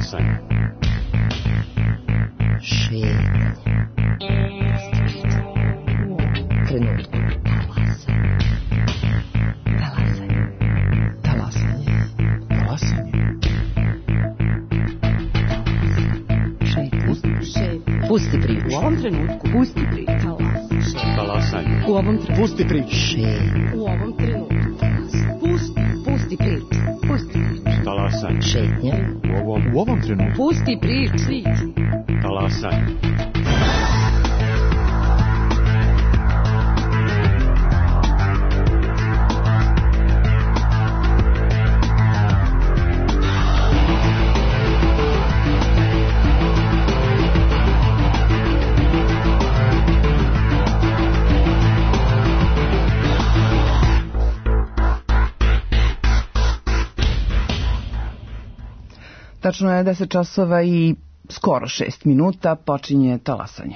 Talasanje. Šetnja. Trenutku. Talasanje. Pusti priču. U ovom trenutku. Pusti priču. Talasanje. U ovom trenutku. Pusti priču. U ovom trenutku. Pusti priču. Pusti priču. Talasanje. Šetnja. U ovom trenutku. Pusti priču. Talasanje. Tačno je 10 časova i skoro 6 minuta počinje talasanje.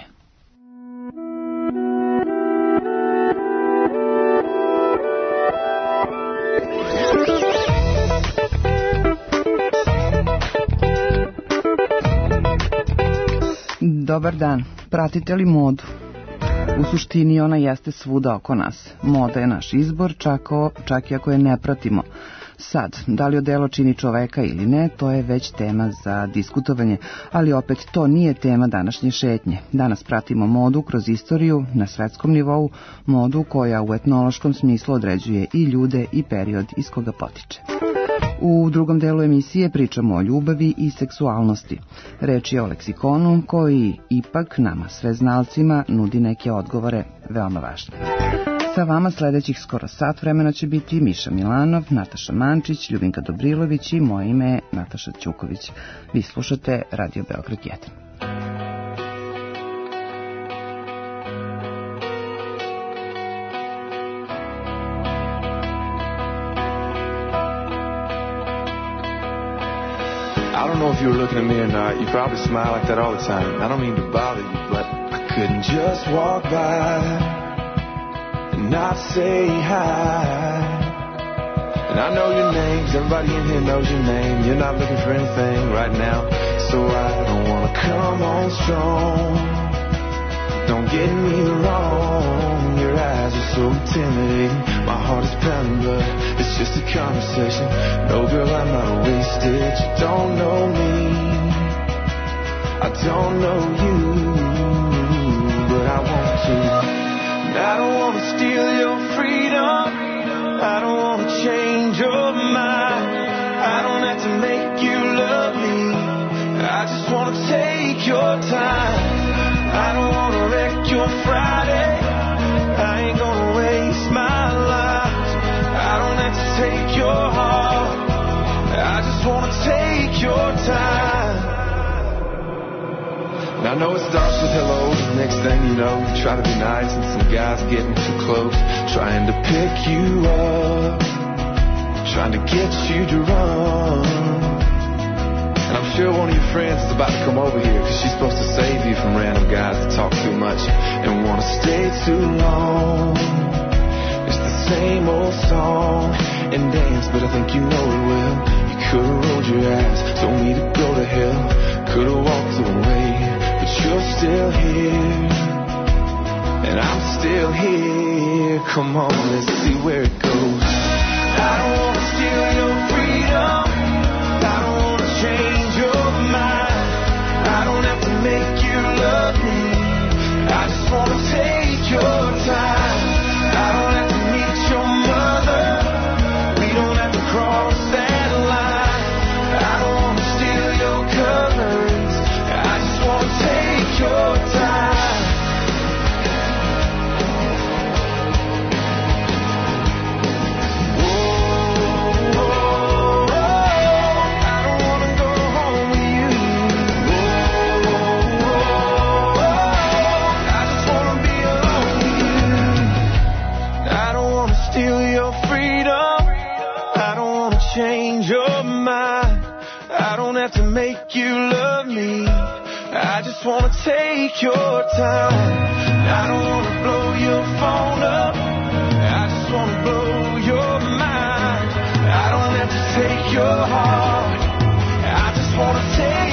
Dobar dan, pratite li modu? U suštini ona jeste svuda oko nas. Moda je naš izbor, čak i ako je ne pratimo. Sad, da li odelo čini čoveka ili ne, to je već tema za diskutovanje, ali opet to nije tema današnje šetnje. Danas pratimo modu kroz istoriju na svetskom nivou, modu koja u etnološkom smislu određuje i ljude i period iz koga potiče. U drugom delu emisije pričamo o ljubavi i seksualnosti. Reč je o leksikonu koji ipak nama sveznalcima nudi neke odgovore veoma važne. Sa vama sledećih skoro sat vremena će biti Miša Milanov, Nataša Mančić, Ljubinka Dobrilović i moje ime je Nataša Ćuković. Vi slušate Radio Beograd 1. I don't know if you were looking at me or not. You probably smile like that all the time. I don't mean to bother you, but I couldn't just walk by and not say hi. And I know your names, everybody in here knows your name. You're not looking for anything right now, so I don't wanna come on strong. Don't get me wrong, your eyes are so intimidating. My heart is pounding, but it's just a conversation. No, girl, I'm not wasted. You don't know me, I don't know you, but I want to. And I don't want to steal your freedom, I don't want to change your mind. I don't have to make you love me, I just want to take your time. I don't want to wreck your Friday, I ain't gonna waste my life. I don't have to take your heart, I just want to take your time. And I know it starts with hello, the next thing you know, you try to be nice and some guy's getting too close, trying to pick you up, trying to get you to run. And I'm sure one of your friends is about to come over here, cause she's supposed to save you from random guys that talk too much and wanna stay too long. It's the same old song and dance, but I think you know it well. You could've rolled your eyes, told me to go to hell, could've walked away, but you're still here, and I'm still here. Come on, let's see where it goes. I don't wanna steal your freedom, I don't wanna change your mind. I don't have to make you love me, I just wanna take your time. I don't have to meet your mother, we don't have to cross that line. I don't wanna steal your colors, I just wanna take your time. Change your mind, I don't have to make you love me, I just wanna take your time. I don't wanna blow your phone up, I just wanna blow your mind. I don't have to take your heart, I just wanna take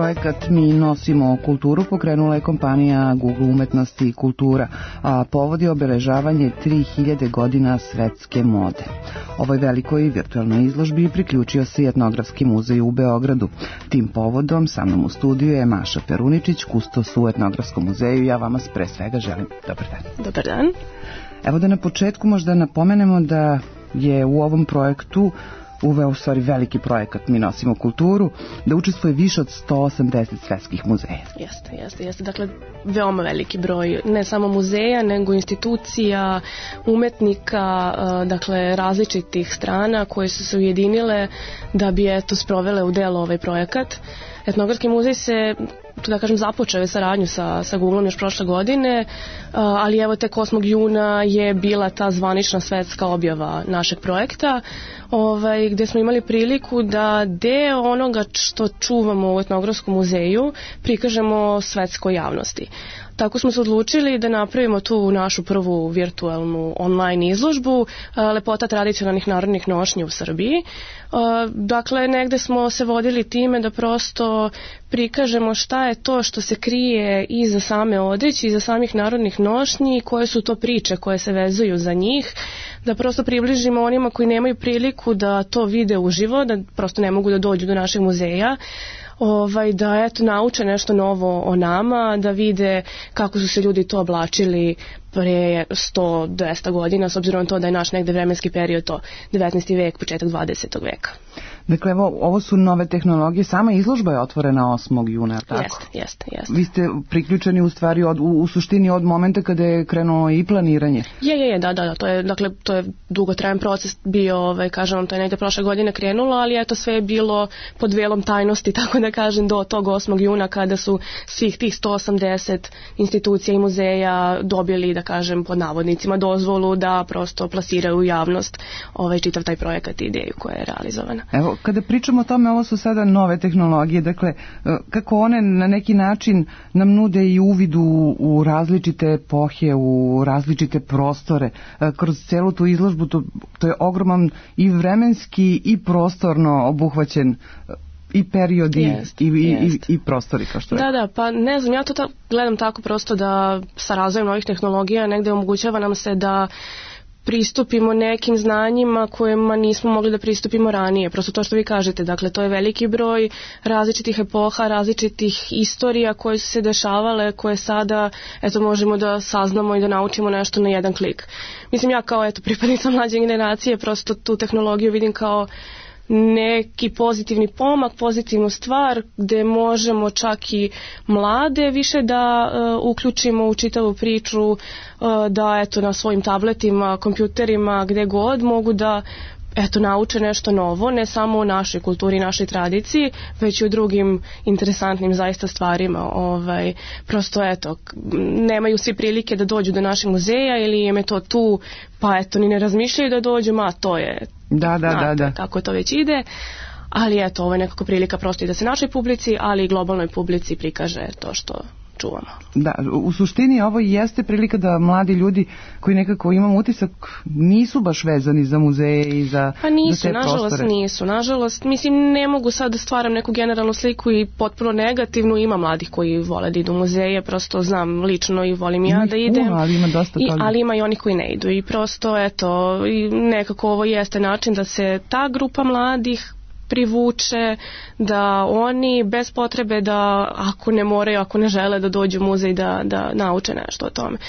Projekat Mi nosimo kulturu pokrenula je kompanija Google umetnosti i kultura, a povod je obeležavanje 3000 godina svetske mode. Ovoj velikoj virtualnoj izložbi priključio se i Etnografski muzej u Beogradu. Tim povodom sa mnom u studiju je Maša Peruničić, kustos u Etnografskom muzeju. Ja vama pre svega želim dobar dan. Dobar dan. Evo da na početku možda napomenemo da je u ovom projektu uveo stvari veliki projekat Mi nosimo kulturu, da učestvuje više od 180 svetskih muzeja. Jeste. Dakle, veoma veliki broj, ne samo muzeja, nego institucija, umetnika, dakle, različitih strana koje su se ujedinile da bi, sprovele u delo ovaj projekat. Etnografski muzej se, da kažem, započeo je saradnju sa Googlom još prošle godine, ali evo tek 8. juna je bila ta zvanična svetska objava našeg projekta, gde smo imali priliku da deo onoga što čuvamo u Etnografskom muzeju prikažemo svetskoj javnosti. Tako smo se odlučili da napravimo tu našu prvu virtualnu online izložbu Lepota tradicionalnih narodnih nošnji u Srbiji. Dakle, negde smo se vodili time da prosto prikažemo šta je to što se krije iza same odeće, iza samih narodnih nošnji, koje su to priče koje se vezuju za njih, da prosto približimo onima koji nemaju priliku da to vide uživo, da prosto ne mogu da dođu do našeg muzeja, da nauče nešto novo o nama, da vide kako su se ljudi to oblačili pre 100-200 godina, s obzirom na to da je naš negde vremenski period to 19. vek, početak 20. veka. Dakle, ovo su nove tehnologije, sama izložba je otvorena 8. juna, tako? Jeste. Vi ste priključeni u stvari u suštini od momenta kada je krenuo i planiranje? Da, to je dugotrajan proces bio, kažem, to je negde prošle godine krenulo, ali sve je bilo pod velom tajnosti, tako da kažem, do tog 8. juna kada su svih tih 180 institucija i muzeja dobili, da kažem, pod navodnicima dozvolu da prosto plasiraju u javnost čitav taj projekat i ideju koja je realizovana. Evo, kada pričamo o tome, ovo su sada nove tehnologije, dakle, kako one na neki način nam nude i uvid u različite epohe, u različite prostore, kroz celu tu izložbu, to je ogroman i vremenski i prostorno obuhvaćen i periodi i prostori, kao što je. Da, pa ne znam, ja to gledam tako prosto da sa razvojem novih tehnologija negde omogućava nam se da pristupimo nekim znanjima kojima nismo mogli da pristupimo ranije. Prosto to što vi kažete, dakle, to je veliki broj različitih epoha, različitih istorija koje su se dešavale, koje sada, možemo da saznamo i da naučimo nešto na jedan klik. Mislim, ja kao, pripadnica mlađe generacije, prosto tu tehnologiju vidim kao neki pozitivni pomak, pozitivnu stvar gde možemo čak i mlade više da uključimo u čitavu priču, da na svojim tabletima, kompjuterima, gde god mogu da nauče nešto novo, ne samo o našoj kulturi i našoj tradiciji, već i o drugim interesantnim zaista stvarima. Prosto nemaju svi prilike da dođu do našeg muzeja ili im je to tu, pa ni ne razmišljaju da dođu, to je da. Kako to već ide, ali ovo je nekako prilika prosto i da se našoj publici, ali i globalnoj publici prikaže to što čuvamo. Da, u suštini ovo jeste prilika da mladi ljudi koji nekako, imam utisak, nisu baš vezani za muzeje i za te prostore. Nažalost, mislim, ne mogu sad da stvaram neku generalnu sliku i potpuno negativnu, ima mladih koji vole da idu u muzeje, prosto znam lično i volim ja da idem, ali ima i onih koji ne idu i prosto, nekako ovo jeste način da se ta grupa mladih privuče, da oni bez potrebe da, ako ne moraju, ako ne žele da dođu u muzej, da nauče nešto o tome.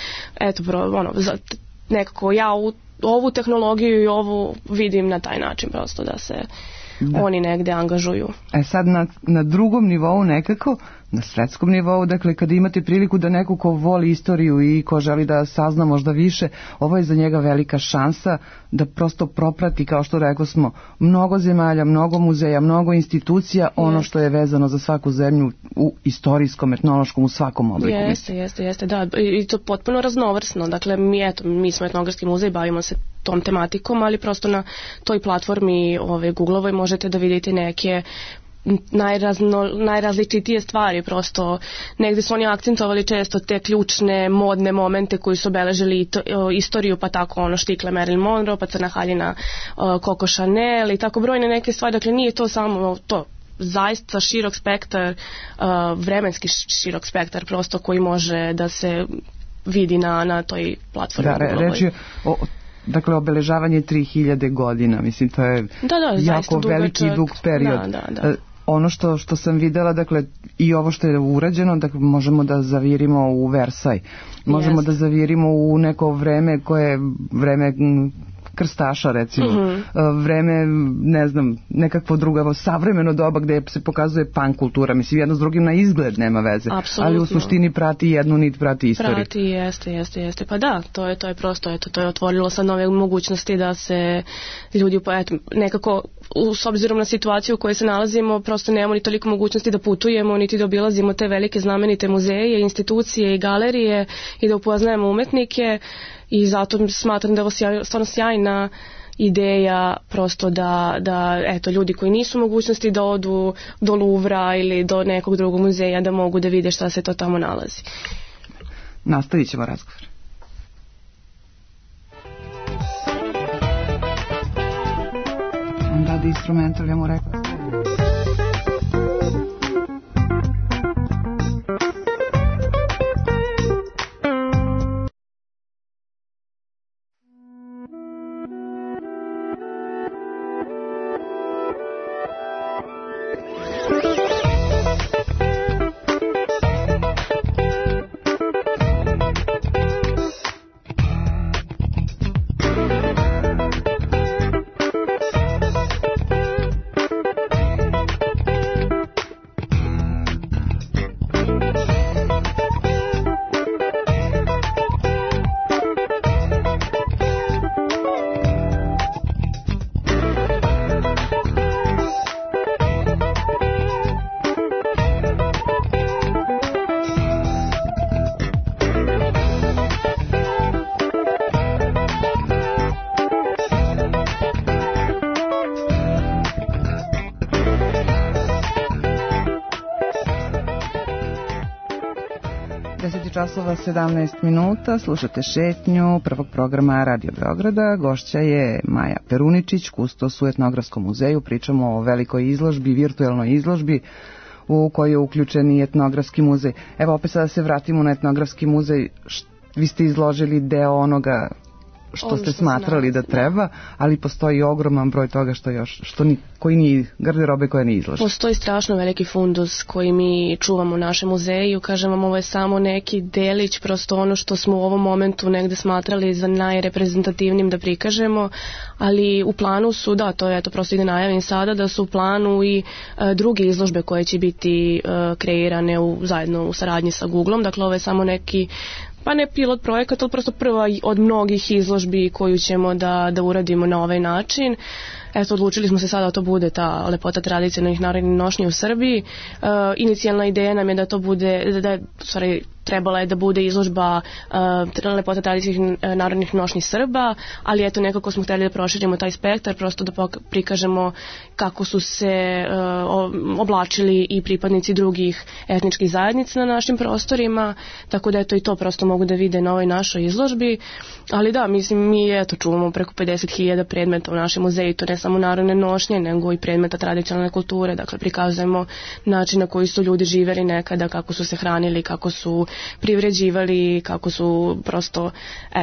Nekako ja ovu tehnologiju i ovu vidim na taj način, prosto da se oni negde angažuju. Sad na drugom nivou nekako, na svetskom nivou, dakle kada imate priliku da neko ko voli istoriju i ko želi da sazna možda više, ovo je za njega velika šansa da prosto proprati, kao što rekao smo, mnogo zemalja, mnogo muzeja, mnogo institucija, ono što je vezano za svaku zemlju u istorijskom, etnološkom, u svakom obliku. Jeste, da, i to potpuno raznovrsno. Dakle, mi smo Etnografski muzej, bavimo se tom tematikom, ali prosto na toj platformi Googlovoj možete da vidite neke najrazličitije stvari, prosto negde su oni akcentovali često te ključne modne momente koji su obeležili istoriju, pa tako štikle Marilyn Monroe, pa crna haljina Coco Chanel i tako brojne neke stvari. Dakle, nije to samo to zaista širok spektar, vremenski širok spektar prosto koji može da se vidi na toj platformi. Reč je o dakle, obeležavanje 3000 godina, mislim, to je jako veliki i dug period. Da. Ono što sam videla, dakle, i ovo što je urađeno, dakle, možemo da zavirimo u Versaj, možemo da zavirimo u neko vreme koje je vreme krstaša, recimo, vreme, ne znam, nekakvo drugo, savremeno doba gde se pokazuje punk kultura, mislim, jedno s drugim na izgled nema veze, ali u suštini prati jednu nit, prati istoriju. Prati, jeste, pa da, to je prosto, to je otvorilo sad nove mogućnosti da se ljudi, nekako, s obzirom na situaciju u kojoj se nalazimo, prosto nemamo ni toliko mogućnosti da putujemo, niti da obilazimo te velike znamenite muzeje, institucije i galerije i da upoznajemo umetnike. I zato smatram da je ovo stvarno sjajna ideja prosto da eto, ljudi koji nisu u mogućnosti da odu do Louvra ili do nekog drugog muzeja da mogu da vide šta se to tamo nalazi. Nastavit ćemo razgovor. Da instrumental, ja mu rekao. Časova 17 minuta, slušate šetnju prvog programa Radio Beograda. Gošća je Maja Peruničić, kustos u Etnografskom muzeju. Pričamo o velikoj izložbi, virtuelnoj izložbi u kojoj je uključen i Etnografski muzej. Evo, opet sada se vratimo na Etnografski muzej. Vi ste izložili deo onoga što ste smatrali da treba, ali postoji ogroman broj toga koji nije garderobe koja nije izložena. Postoji strašno veliki fundus koji mi čuvamo u našem muzeju. Kažem vam, ovo je samo neki delić, prosto ono što smo u ovom momentu negde smatrali za najreprezentativnim da prikažemo, ali u planu su, da, to je, prosto i da najavim sada, da su u planu i druge izložbe koje će biti kreirane zajedno u saradnji sa Googlom. Dakle, ovo je samo neki, pa ne pilot projekat, ali prosto prva od mnogih izložbi koju ćemo da uradimo na ovaj način. Eto, odlučili smo se sada da to bude ta lepota tradicionalnih narodnih nošnji u Srbiji. Inicijalna ideja nam je da to bude, trebala je da bude izložba lepota tradicionalnih narodnih nošnji Srba, ali eto, nekako smo htjeli da proširimo taj spektar, prosto da prikažemo kako su se oblačili i pripadnici drugih etničkih zajednica na našim prostorima, tako da eto i to prosto mogu da vide na ovoj našoj izložbi. Ali da, mislim, mi eto čuvamo preko 50.000 predmeta u našem muzeju, to ne samo narodne nošnje, nego i predmeta tradicionalne kulture, dakle prikazujemo način na koji su ljudi živjeli nekada, kako su se hranili, kako su privređivali, kako su prosto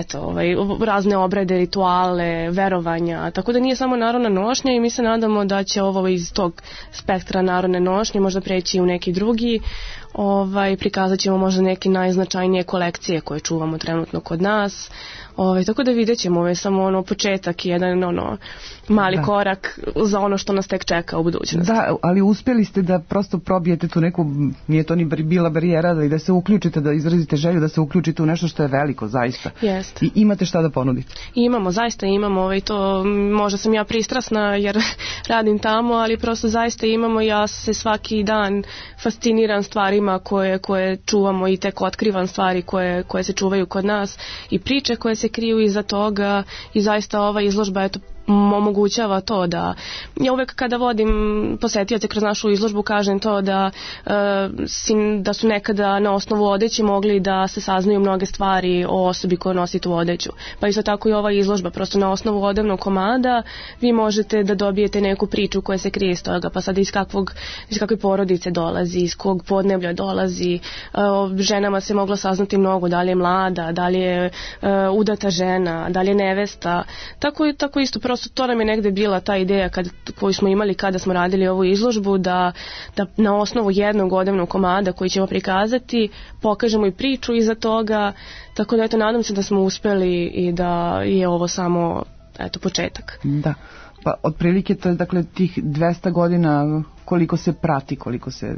razne obrede, rituale, verovanja, tako da nije samo narodna nošnja i mi se nadamo da će ovo iz tog spektra narodne nošnje možda preći u neki drugi. Prikazat ćemo možda neke najznačajnije kolekcije koje čuvamo trenutno kod nas. Tako da vidjet ćemo, ovo je samo početak, jedan mali korak za ono što nas tek čeka u budućnosti. Da, ali uspjeli ste da prosto probijete tu neku, nije to ni bila barijera, ali da se uključite, da izrazite želju da se uključite u nešto što je veliko, zaista. Jeste. I imate šta da ponudite? Zaista imamo, to možda sam ja pristrasna jer radim tamo, ali prosto zaista imamo, ja se svaki dan fasciniram stvarima koje čuvamo i tek otkrivam stvari koje se čuvaju kod nas i priče koje se kriju iza toga i zaista ova izložba omogućava to da ja uvek kada vodim posetioce kroz našu izložbu kažem to da su nekada na osnovu odeće mogli da se saznaju mnoge stvari o osobi koja nosi tu odeću. Pa isto tako i ova izložba, prosto na osnovu odevnog komada vi možete da dobijete neku priču koja se krije iz toga, pa sad iz kakve porodice dolazi, iz kog podneblja dolazi, ženama se moglo saznati mnogo, da li je mlada, da li je udata žena, da li je nevesta, tako isto, prosto to nam je negde bila ta ideja koju smo imali kada smo radili ovu izložbu, da na osnovu jednog odevnog komada koji ćemo prikazati, pokažemo i priču iza toga, tako da eto, nadam se da smo uspeli i da je ovo samo početak. Da, pa otprilike to je dakle tih 200 godina koliko se prati, koliko se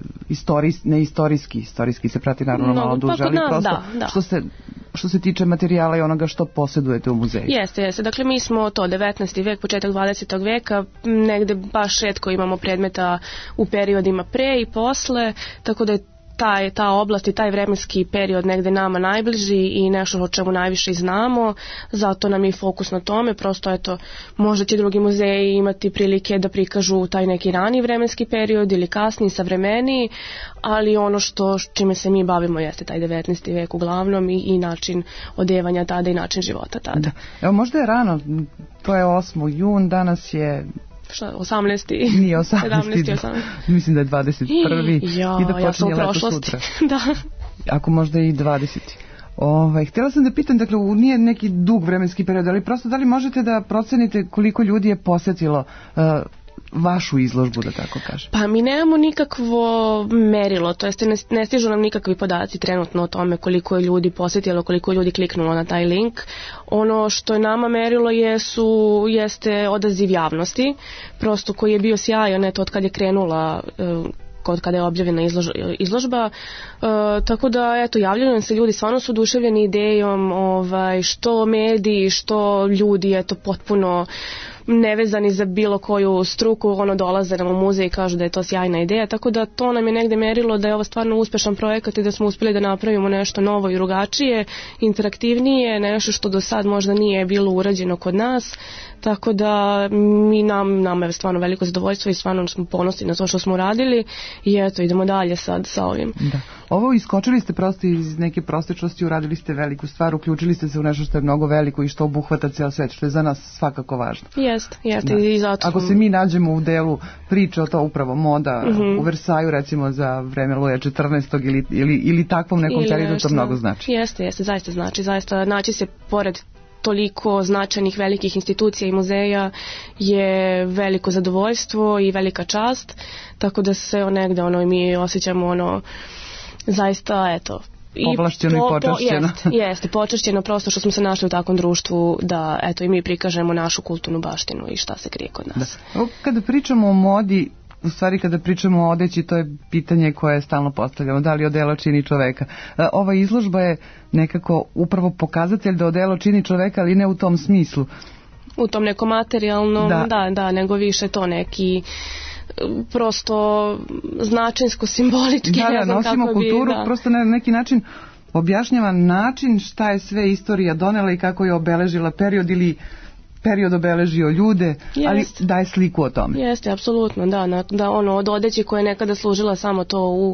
istorijski se prati naravno malo duže, ali prosto da. Što se tiče materijala i onoga što posjedujete u muzeju. Jeste. Dakle, mi smo to 19. vek, početak 20. veka, negde baš retko imamo predmeta u periodima pre i posle, tako da je ta oblast i taj vremenski period negde nama najbliži i nešto o čemu najviše znamo, zato nam je fokus na tome, prosto eto, možda će drugi muzeji imati prilike da prikažu taj neki rani vremenski period ili kasniji, savremeniji, ali ono čime se mi bavimo jeste taj 19. vek uglavnom i način odevanja tada i način života tada. Da. Evo, možda je rano, to je 8. jun, danas je 18. Nije 18. Mislim da je 21. I da počinje leto sutra. Da. Ako možda i 20. Htjela sam da pitam, dakle, nije neki dug vremenski period, ali prosto da li možete da procenite koliko ljudi je posjetilo vašu izložbu, da tako kažem? Pa mi nemamo nikakvo merilo, to jest ne stižu nam nikakvi podaci trenutno o tome koliko je ljudi posjetilo, koliko je ljudi kliknulo na taj link. Ono što je nama merilo jeste odaziv javnosti, prosto koji je bio sjajan, eto, od kad je krenula kada je objavljena izložba, tako da eto, javljaju se ljudi, stvarno su oduševljeni idejom, što mediji, što ljudi, eto, potpuno nevezani za bilo koju struku, dolaze nam u muzej i kažu da je to sjajna ideja, tako da to nam je negde merilo da je ovo stvarno uspešan projekat i da smo uspjeli da napravimo nešto novo i drugačije, interaktivnije, nešto što do sad možda nije bilo urađeno kod nas, tako da nama je stvarno veliko zadovoljstvo i stvarno smo ponosni na to što smo radili i eto, idemo dalje sad sa ovim. Da. Ovo iskočili ste prosto iz neke prosječnosti, uradili ste veliku stvar, uključili ste se u nešto što je mnogo veliko i što obuhvata cijel svet, što je za nas svakako važno. Jeste. I zato... Ako se mi nađemo u delu priče o to upravo moda u Versaju, recimo za vreme Luja 14. ili takvom nekom periodu, to mnogo znači. Jeste, zaista znači. Zaista naći se pored toliko značajnih velikih institucija i muzeja je veliko zadovoljstvo i velika čast, tako da se negde mi osjećamo zaista, eto, ovlašćeno i počašćeno. Jeste, počašćeno, prosto što smo se našli u takvom društvu da eto i mi prikažemo našu kulturnu baštinu i šta se krije kod nas. Da. Kada pričamo o modi, u stvari kada pričamo o odeći, to je pitanje koje je stalno postavljamo, da li odelo čini čoveka. Ova izložba je nekako upravo pokazatelj da odelo čini čoveka, ali ne u tom smislu. U tom nekom materijalnom, da, nego više to neki prosto značinsko, simbolički. Da, nosimo kulturu, prosto na neki način objašnjava način šta je sve istorija donela i kako je obeležila period ili period obeležio ljude, ali daje sliku o tome. Jeste, apsolutno, da od odeće koja je nekada služila samo to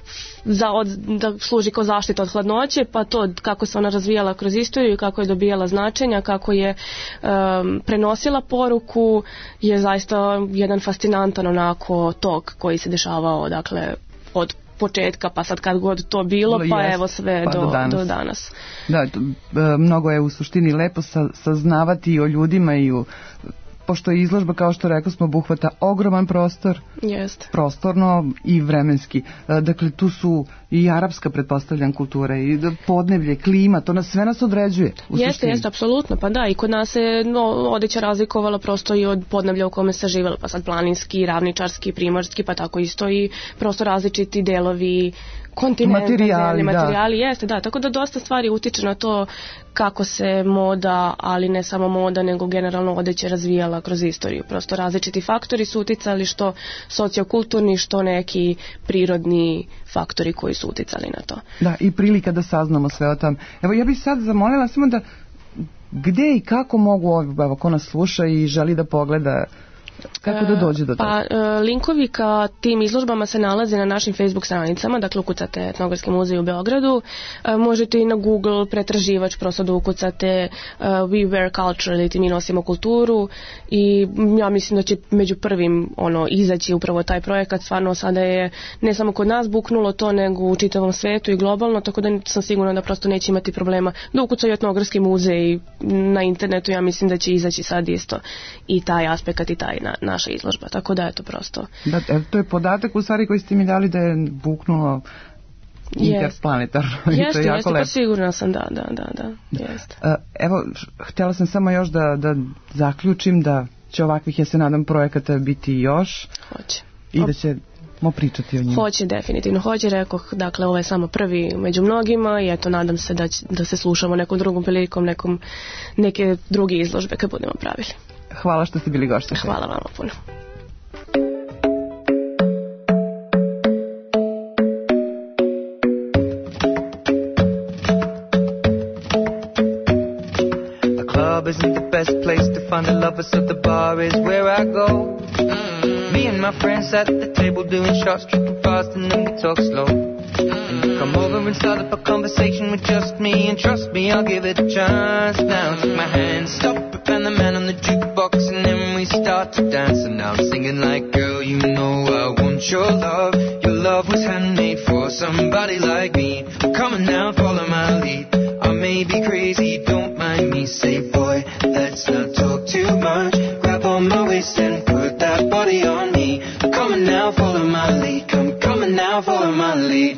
da služi kao zaštita od hladnoće, pa to kako se ona razvijala kroz istoriju, kako je dobijala značenja, kako je prenosila poruku, je zaista jedan fascinantan onako tok koji se dešavao, dakle, od početka, pa sad kad god to bilo, pa evo sve do danas. Da, mnogo je u suštini lepo saznavati o ljudima i pošto je izložba, kao što rekao smo, obuhvata ogroman prostor, prostorno i vremenski. Dakle, tu su i arapska, pretpostavljam, kultura i podneblje, klima, to sve nas određuje. Jeste, apsolutno, pa da, i kod nas se odeća razlikovala prosto i od podneblja u kome se živjelo, pa sad planinski, ravničarski, primorski, pa tako isto i prosto različiti delovi kontinenta, materijali, jeste, da, tako da dosta stvari utiče na to kako se moda, ali ne samo moda, nego generalno odeća razvijala kroz istoriju. Prosto različiti faktori su uticali, što sociokulturni, što neki prirodni faktori koji su uticali na to. Da, i prilika da saznamo sve o tom. Evo, ja bih sad zamolila samo Gde i kako mogu, ako nas sluša i želi da pogleda, kako da dođe do toga? Linkovi ka tim izložbama se nalaze na našim Facebook stranicama, dakle ukucate Etnografski muzej u Beogradu, možete i na Google pretraživač prosto da ukucate We Wear Culture ili mi nosimo kulturu i ja mislim da će među prvim izaći upravo taj projekat. Stvarno sada je ne samo kod nas buknulo to, nego u čitavom svetu i globalno, tako da sam sigurna da prosto neće imati problema da ukucaju Etnografski muzej na internetu. Ja mislim da će izaći sad isto i taj aspekt i taj naša izložba, tako da je to prosto. Da, to je podatak u stvari koji ste mi dali da je buknulo interplanetarno. Jeste, jeste, pa sigurna sam, da, jeste. Evo, htjela sam samo još da zaključim da će ovakvih, ja se nadam, projekata biti još. Hoće. I da ćemo pričati o njima. Hoće, definitivno hoće, rekoh, dakle, ovo je samo prvi među mnogima i eto, nadam se da se slušamo nekom drugom prilikom, neke druge izložbe kad budemo pravili. Hvala što ste bili gošća. Hvala vama puno. The club isn't the best place to find the lovers, so the bar is where I go. Me and my friends at the table doing shots, tripping fast, and then we talk slow. Come over and start up a conversation with just me, and trust me, I'll give it a chance. Now take my hand, stop it, and the man on the jukebox, and then we start to dance. And now I'm singing like, girl, you know I want your love. Your love was handmade for somebody like me. Come on now, follow my lead. I may be crazy, don't mind me. Say, boy, let's not talk too much. Grab on my waist and put that body on me. Come on now, follow my lead. Come on now, follow my lead.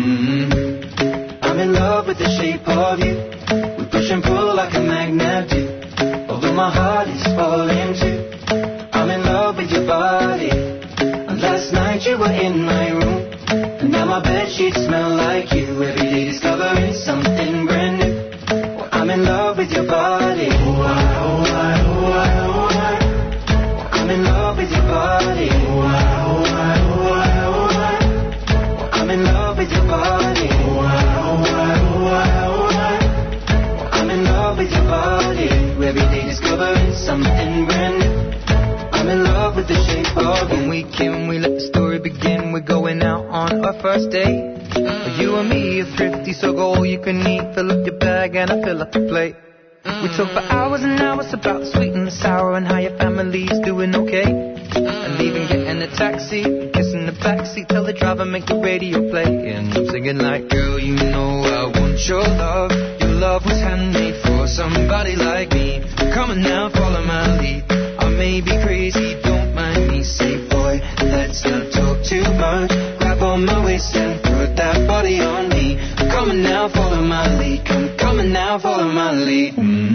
I'm in love with the shape of you. We push and pull like a magnet do. Although my heart is falling too. I'm in love with your body. And last night you were in my room. And now my bedsheets smell like you. Every day discovering something brand new. Well, I'm in love with your body. Oh, I, oh, I, oh, I, oh, I. I'm in love with your body. Oh, I, oh, I, oh, I, oh, I. I'm in love with your body. Oh, I, oh, I, oh, I, oh, I. I'm in love with your body. Every day discovering something brand new. I'm in love with the shape of you. When we came, we let the story begin. We're going out on our first date. You and me are thrifty, so go all you can eat. Fill up your bag and I fill up the plate. We talk for hours and hours about the sweet and the sour and how your family's doing okay. And even getting a taxi, kissing the backseat, tell the driver make the radio play. And I'm singing like, girl, you know I want your love. Your love was handmade for somebody like me. Come on now, follow my lead. I may be crazy, don't mind me. Say, boy, let's not talk too much. Grab on my waist and put that body on me. Come on now, follow my lead. Come on now, follow my lead.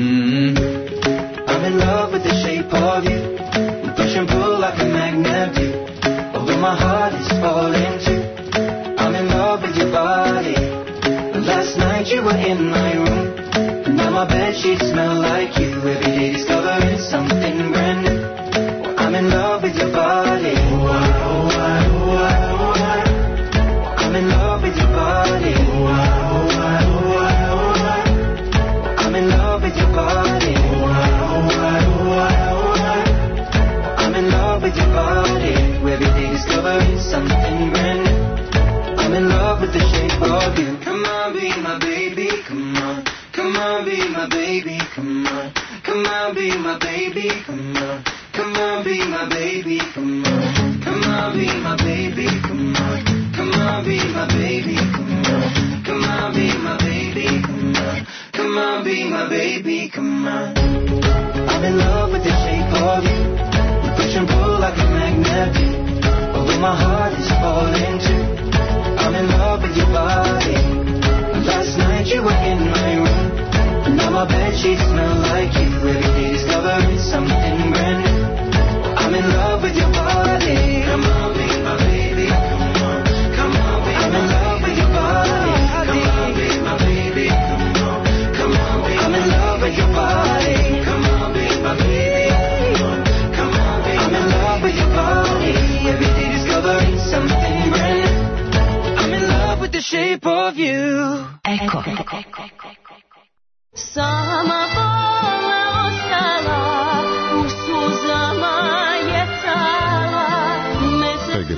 I'm in love with the shape of you. We push and pull like a magnet do. Although my heart is falling too. I'm in love with your body. Last night you were in my room. And now my bedsheets smell like you. Every day discovering something brand new. Well, I'm in love with your body. Oh, I, oh, I, oh, I, oh, I. I'm in love with your body. Oh, I, oh, I, oh, I, oh, I. I'm in love with your body. Oh, I, oh, I, oh, I, oh, I. I'm in love with your body. Every day discovering something brand new. I'm in love with the shape of you. Come on, be my baby, come on. Come on, be my baby, come on. Come on, be my baby, come on. Come on, be my baby, come on. Come on, be my baby, come on. Come on, be my baby, come on. Come on, be my baby, come on. Come on, be my baby, come on. I'm in love with the shape of you. We push and pull like a magnet do. Although my heart is falling too. I'm in love with your body. Last night you were in my room. And now my bedsheets smell like you. Every day discovering something brand new. I'm in love with your body. Come on, be my baby. Come on, come on, be I'm in love with your body. Come on, be my baby. Come on, come on, be I'm in love with your body. Come on, be my baby. Come on, be I'm in love with your body. Every day discovering something brand new. I'm in love with the shape of you. Ecco. Summer boy.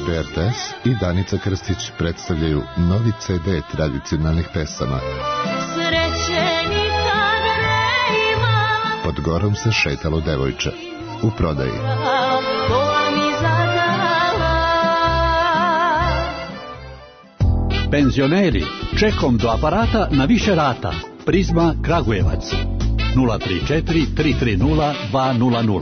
PGP RTS i Danica Krstić predstavljaju novi CD tradicionalnih pesama. Srećeni kad ne ima, Pod gorom se šetalo devojče. U prodaji. pola mi zadala. Penzioneri, čekom do aparata na više rata. Prizma Kragujevac 034 330 200.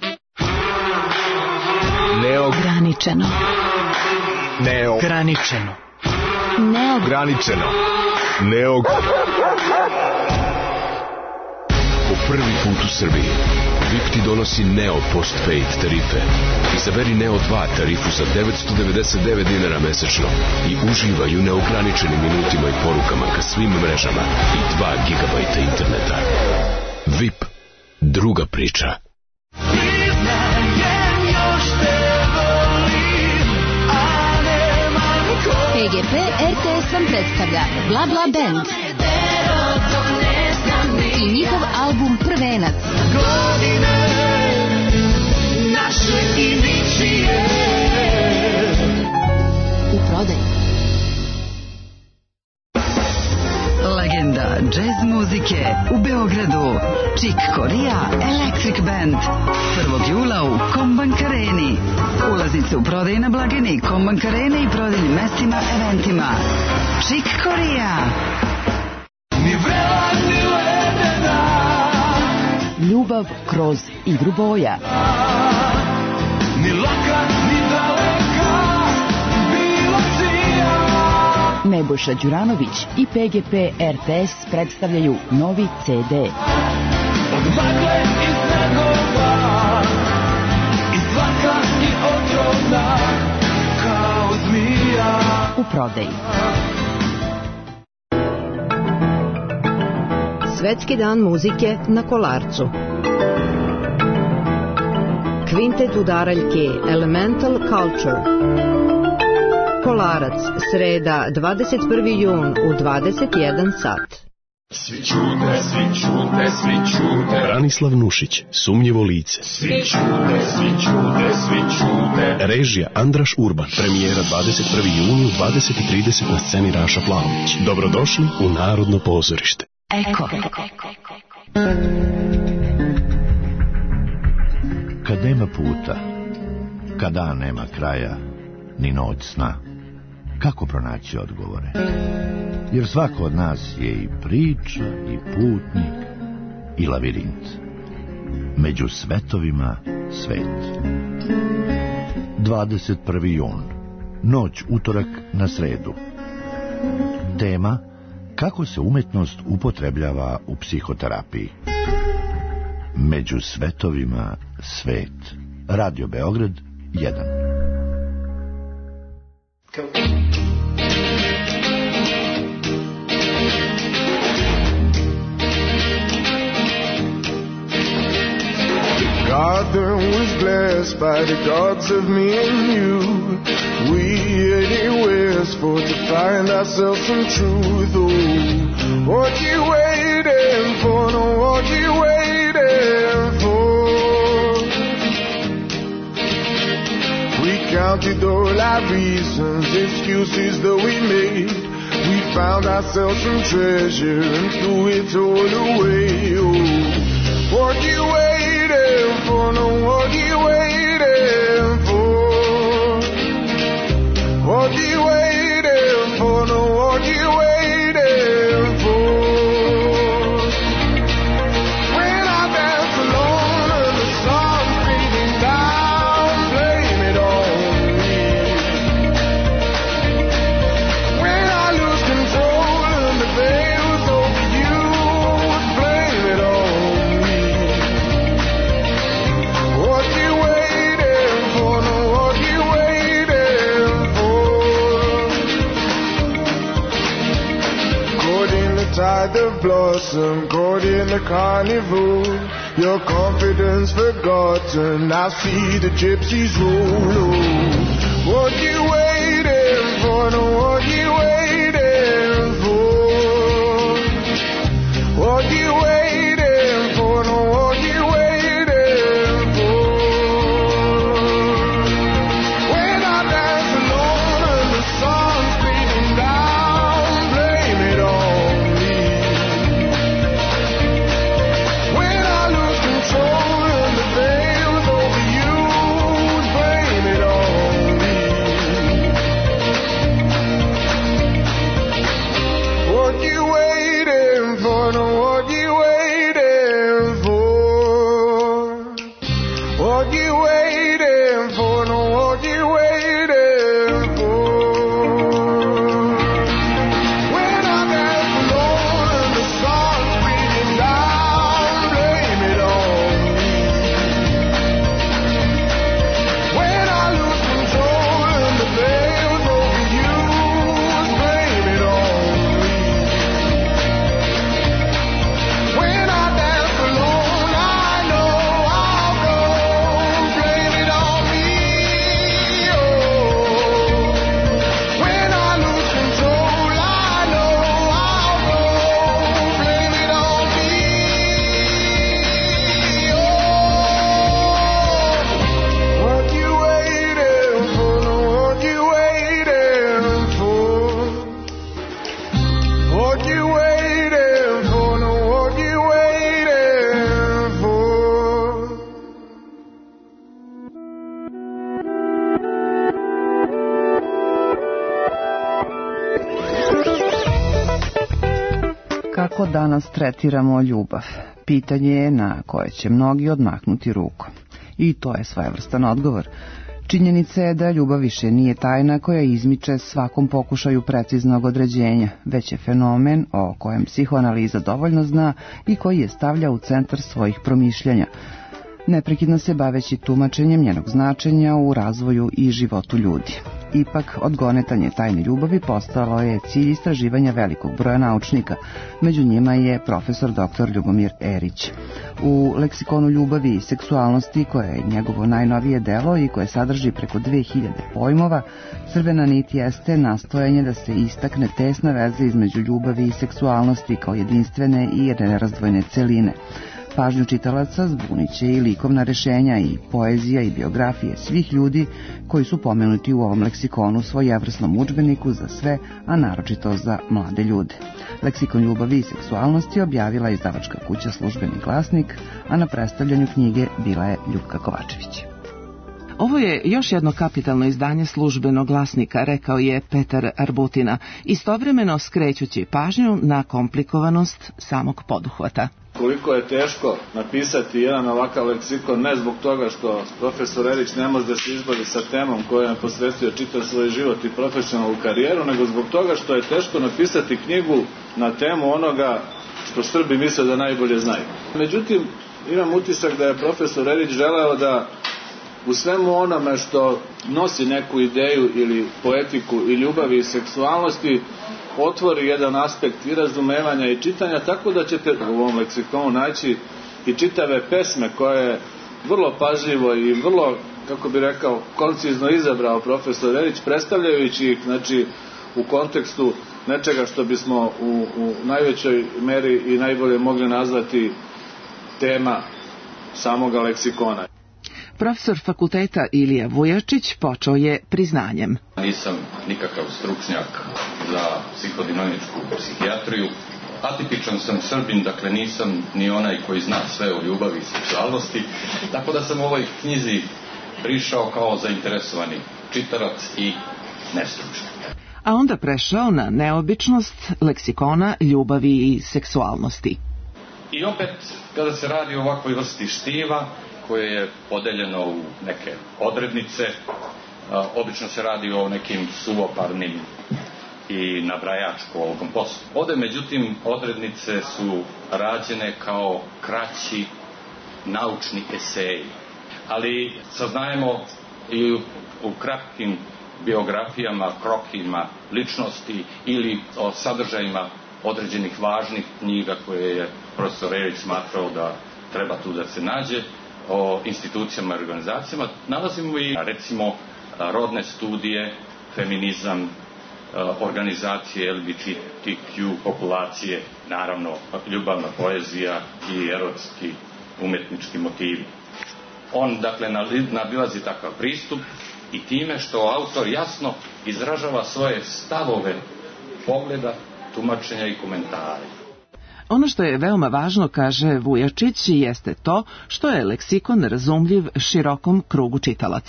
Neograničeno. Neograničeno. Neograničeno. Po prvi put u Srbiji VIP ti donosi Neo Postpaid tarife. Izaberi Neo 2 tarifu za 999 dinara mesečno i uživaj u neograničenim minutima i porukama ka svim mrežama i 2 gigabajta interneta. VIP, druga priča. PGP RTS vam predstavlja Bla Bla Band i njihov album Prvenac. U prodaji. Legenda džez muzike u Beogradu. Chick Corea Electric Band 1. jula u Kombank Areni. Ulaznice u prodaji na blagajni Kombank Arene i prodajnim mestima, eventima. Chick Corea. Ljubav kroz igru boja. Nebojša Đuranović i PGP RTS predstavljaju novi CD. U prodaji. Svetski dan muzike na Kolarcu. Kvintet udaraljke Elemental Culture. Kolarac, sreda, 21. jun u 21 sat. Svi čute, svi čute, svi čute. Branislav Nušić, Sumnjivo lice. Svi čute, svi čute, svi čute. Režija Andraš Urban. Premijera 21. juni u 20:30 na sceni Raša Plavović. Dobrodošli u Narodno pozorište. Eko. Kad nema puta, kad dan nema kraja, ni noć sna, kako pronaći odgovore? Jer svako od nas je i priča, i putnik, i lavirint. Među svetovima svet. 21. jun. Noć utorak na sredu. Tema: kako se umetnost upotrebljava u psihoterapiji. Među svetovima svet. Radio Beograd 1. Garden was blessed by the gods of me and you. We anywheres for to find ourselves some truth. Oh, what you waiting for? No, what you waiting for? We counted all our reasons, excuses that we made. We found ourselves some treasure and threw it all away. Oh, what you waiting for? No, what you waiting for? What you waiting for? No, what you waiting for? When I dance alone and the sun's beating down, blame it on me. When I lose control and the veil's over you, blame it on me. What you waiting for? No, what you waiting for? Caught in the tide of blossom, caught in the carnival. Your confidence forgotten, I see the gypsies roll. Oh, what you waiting for? No, what you waiting for? What you waiting for? No, what you waiting for? When I dance what you waiting for, know what you waiting for. What you waiting for, know what you waiting for. When I dance alone and the sun's beating down, blame it on me. When I lose control and the veil's overused, blame it on me. When I dance alone, I know I'll go, blame it on me. Oh, when I lose control, I know I'll go, blame it on me. Oh, what you waiting for? Know what you waiting for? What you waiting for? Know what you waiting for? Kako danas tretiramo ljubav? Pitanje je na koje će mnogi odmahnuti rukom. I to je svojevrstan odgovor. Činjenica je da ljubav više nije tajna koja izmiče svakom pokušaju preciznog određenja, već je fenomen o kojem psihoanaliza dovoljno zna i koji je stavlja u centar svojih promišljanja, neprekidno se baveći tumačenjem njenog značenja u razvoju i životu ljudi. Ipak, odgonetanje tajne ljubavi postalo je cilj istraživanja velikog broja naučnika. Među njima je profesor dr. Ljubomir Erić. U leksikonu ljubavi i seksualnosti, koje je njegovo najnovije delo i koje sadrži preko 2000 pojmova, crvena nit jeste nastojanje da se istakne tesna veza između ljubavi i seksualnosti kao jedinstvene i nerazdvojne celine. Pažnju čitalaca zbuniće i likovna rešenja i poezija i biografije svih ljudi koji su pomenuti u ovom leksikonu, svojevrsnom udžbeniku za sve, a naročito za mlade ljude. Leksikon ljubavi i seksualnosti objavila izdavačka kuća Službeni glasnik, a na predstavljanju knjige bila je Ljupka Kovačević. Ovo je još jedno kapitalno izdanje Službenog glasnika, rekao je Petar Arbutina, istovremeno skrećući pažnju na komplikovanost samog poduhvata. Koliko je teško napisati jedan ovakav leksikon, ne zbog toga što profesor Erić ne može da se izbavi sa temom kojom je posvetio čitav svoj život i profesionalnu karijeru, nego zbog toga što je teško napisati knjigu na temu onoga što Srbi misle da najbolje znaju. Međutim, imam utisak da je profesor Erić želeo da u svemu onome što nosi neku ideju ili poetiku i ljubavi i seksualnosti otvori jedan aspekt i razumevanja i čitanja, tako da ćete u ovom leksikonu naći i čitave pesme koje je vrlo pažljivo i vrlo, kako bi rekao, koncizno izabrao profesor Erić, predstavljajući ih, znači, u kontekstu nečega što bismo u najvećoj meri i najbolje mogli nazvati tema samoga leksikona. Profesor fakulteta Ilija Vujačić počeo je priznanjem. Nisam nikakav stručnjak za psihodinamičku psihijatriju. Atipičan sam Srbin, dakle nisam ni onaj koji zna sve o ljubavi i seksualnosti, tako da sam u ovoj knjizi prišao kao zainteresovani čitalac i nestručnjak. A onda prešao na neobičnost leksikona ljubavi i seksualnosti. I opet, kada se radi o ovakvoj vrsti štiva, koje je podeljeno u neke odrednice, obično se radi o nekim suvoparnim i nabrajačko-ologom poslu. Ovde, međutim, odrednice su rađene kao kraći naučni eseji, ali saznajemo i u kratkim biografijama, krokima ličnosti ili o sadržajima određenih važnih knjiga koje je profesor Erić smatrao da treba tu da se nađe, o institucijama i organizacijama. Nalazimo i, recimo, rodne studije, feminizam, organizacije LGBTQ populacije, naravno ljubavna poezija i erotski umetnički motivi. On, dakle, nadilazi takav pristup i time što autor jasno izražava svoje stavove, pogleda, tumačenja i komentare. Ono što je veoma važno, kaže Vujačić, jeste to što je leksikon razumljiv širokom krugu čitalaca.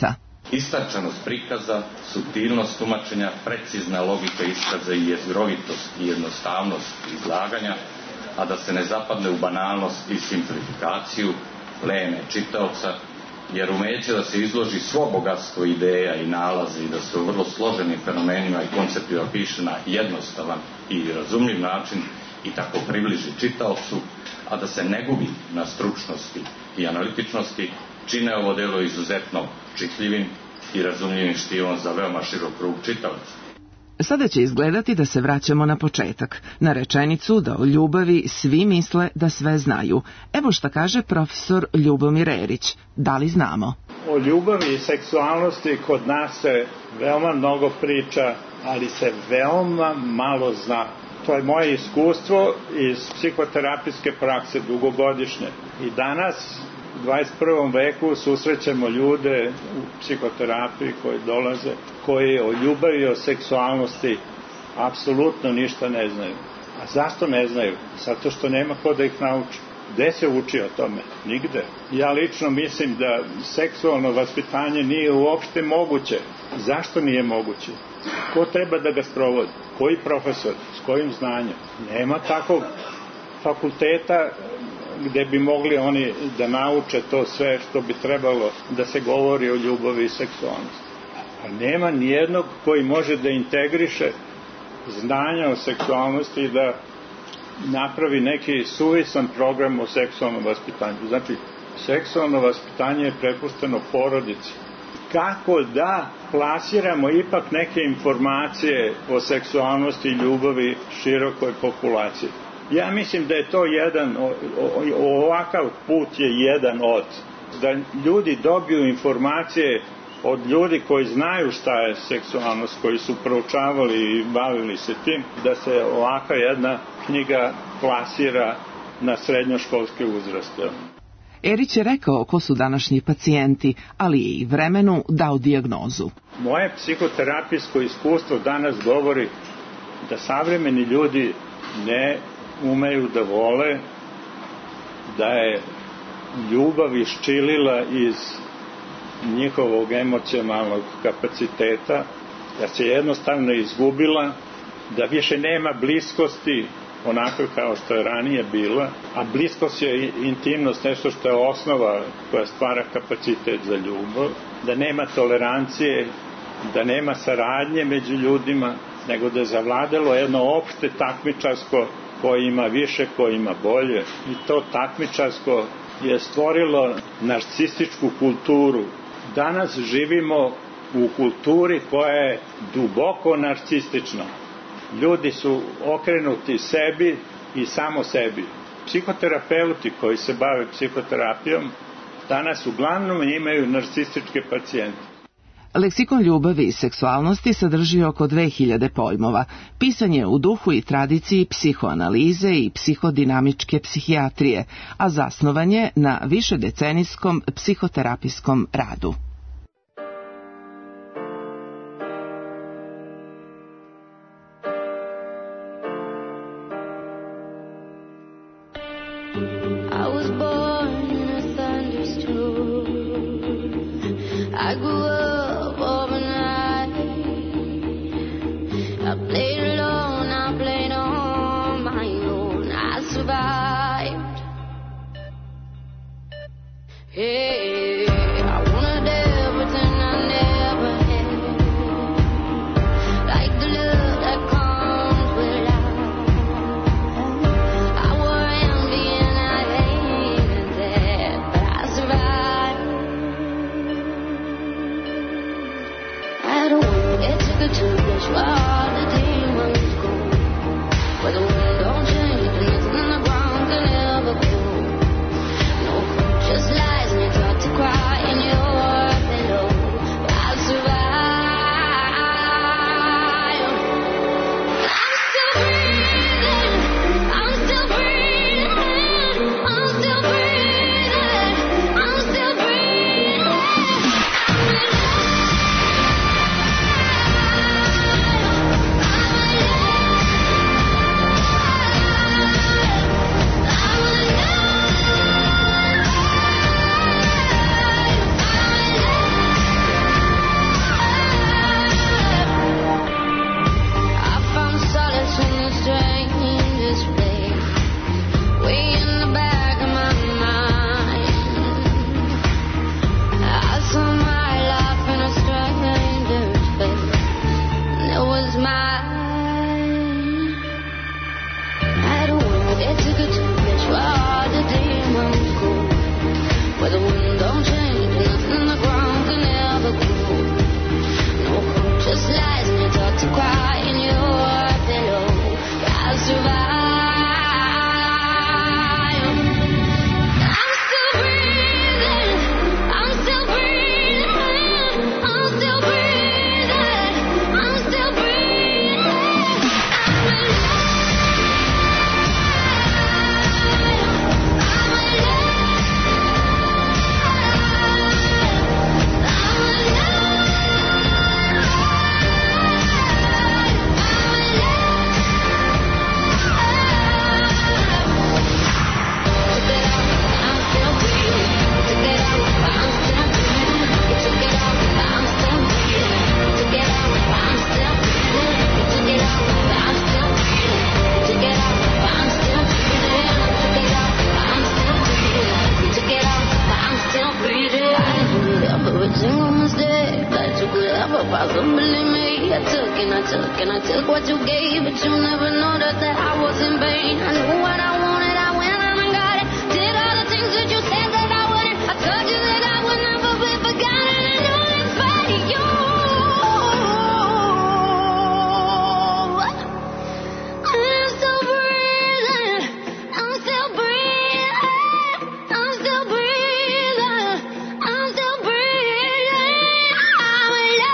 Istančanost prikaza, suptilnost tumačenja, precizna logika iskaza i jezgrovitost i jednostavnost izlaganja, a da se ne zapadne u banalnost i simplifikaciju, lene čitaoca, jer umeće da se izloži svo bogatstvo ideja i nalaze i da se u vrlo složenim fenomenima i konceptima piše na jednostavan i razumljiv način i tako približi čitaocu, a da se ne gubi na stručnosti i analitičnosti, čine ovo delo izuzetno čitljivim i razumljivim štivom za veoma širok krug čitalaca. Sada će izgledati da se vraćamo na početak, na rečenicu da o ljubavi svi misle da sve znaju. Evo šta kaže profesor Ljubomir Erić. Da li znamo? O ljubavi i seksualnosti kod nas se veoma mnogo priča, ali se veoma malo zna. To je moje iskustvo iz psihoterapijske prakse dugogodišnje. I danas, u 21. veku, susrećemo ljude u psihoterapiji koji dolaze, koji o ljubavi i o seksualnosti apsolutno ništa ne znaju. A zašto ne znaju? Zato što nema ko da ih nauči. Gde se uči o tome? Nigde. Ja lično mislim da seksualno vaspitanje nije uopšte moguće. Zašto nije moguće? Ko treba da ga sprovodi? Koji profesor? S kojim znanjem? Nema takvog fakulteta gde bi mogli oni da nauče to sve što bi trebalo da se govori o ljubavi i seksualnosti. A nema nijednog koji može da integriše znanja o seksualnosti i da napravi neki suvisan program o seksualnom vaspitanju. Znači, seksualno vaspitanje je prepušteno porodici. Kako da plasiramo ipak neke informacije o seksualnosti i ljubavi širokoj populaciji? Ja mislim da je to ovakav put je jedan od, da ljudi dobiju informacije od ljudi koji znaju šta je seksualnost, koji su proučavali i bavili se tim, da se ovaka jedna knjiga plasira na srednjoškolske uzraste. Erić je rekao ko su današnji pacijenti, ali je i vremenu dao dijagnozu. Moje psihoterapijsko iskustvo danas govori da savremeni ljudi ne umeju da vole, da je ljubav iščilila iz njihovog emocionalnog kapaciteta, da se jednostavno izgubila, da više nema bliskosti onako kao što je ranije bila, a bliskost je intimnost, nešto što je osnova koja stvara kapacitet za ljubav, da nema tolerancije, da nema saradnje među ljudima, nego da je zavladalo jedno opšte takmičarsko koje ima više, koje ima bolje. I to takmičarsko je stvorilo narcističku kulturu. Danas živimo u kulturi koja je duboko narcistična. Ljudi su okrenuti sebi i samo sebi. Psihoterapeuti koji se bave psihoterapijom danas uglavnom imaju narcističke pacijente. Leksikon ljubavi i seksualnosti sadrži oko 2000 pojmova. Pisan je u duhu i tradiciji psihoanalize i psihodinamičke psihijatrije, a zasnovan je na višedecenijskom psihoterapijskom radu. Just lies and you and I took what you gave, but you never noticed that I was in vain. I knew what I wanted, I went and I got it. Did all the things that you said that I wouldn't. I told you that I would never be forgotten, and I knew it's for you. I'm still breathing, I'm still breathing, I'm still breathing, I'm still breathing. I'm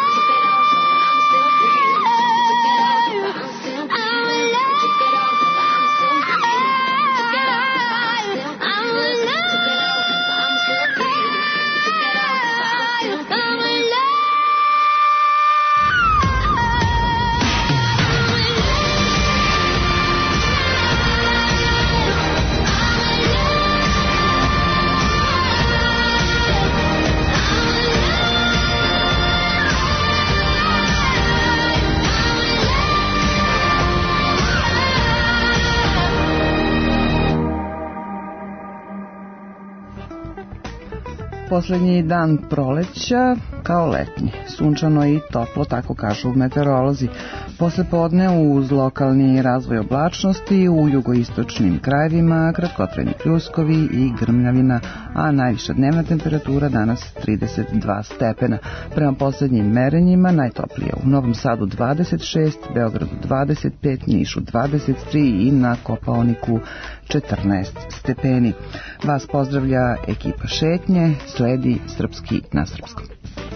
Poslednji dan proleća kao letnji, sunčano i toplo, tako kažu meteorolozi. Posle podne uz lokalni razvoj oblačnosti u jugoistočnim krajevima kratkotrajni pljuskovi i grmljavina, a najviša dnevna temperatura danas 32 stepena. Prema poslednjim merenjima najtoplije u Novom Sadu 26, Beogradu 25, Nišu 23 i na Kopaoniku 14 stepeni. Vas pozdravlja ekipa Šetnje, sledi Srpski na srpskom.